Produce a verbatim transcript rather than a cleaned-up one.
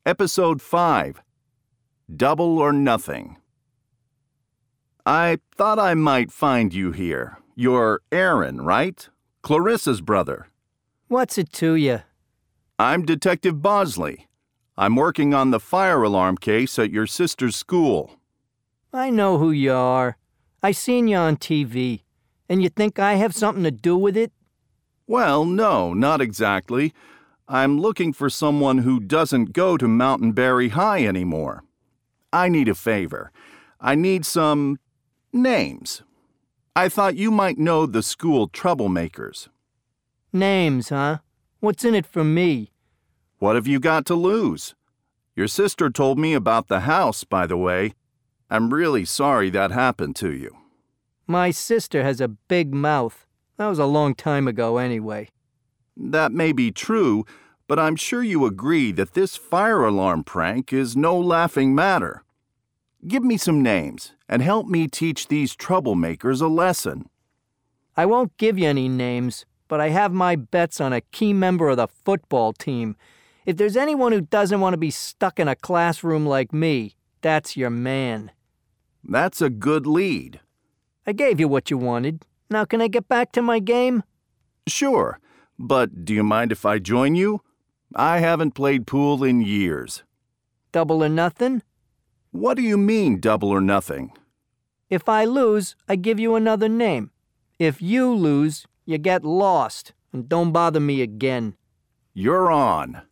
Episode five, Double or Nothing. I thought I might find you here. You're Aaron, right? Clarissa's brother. What's it to you? I'm Detective Bosley. I'm working on the fire alarm case at your sister's school. I know who you are. I seen you on T V. And you think I have something to do with it? Well, no, not exactly. I'm looking for someone who doesn't go to Mountain Berry High anymore. I need a favor. I need some names. I thought you might know the school troublemakers. Names, huh? What's in it for me? What have you got to lose? Your sister told me about the house, by the way. I'm really sorry that happened to you. My sister has a big mouth. That was a long time ago anyway. That may be true, but I'm sure you agree that this fire alarm prank is no laughing matter. Give me some names and help me teach these troublemakers a lesson. I won't give you any names, but I have my bets on a key member of the football team. If there's anyone who doesn't want to be stuck in a classroom like me, that's your man. That's a good lead. I gave you what you wanted. Now can I get back to my game? Sure, but do you mind if I join you? I haven't played pool in years. Double or nothing? What do you mean, double or nothing? If I lose, I give you another name. If you lose, you get lost, and don't bother me again. You're on.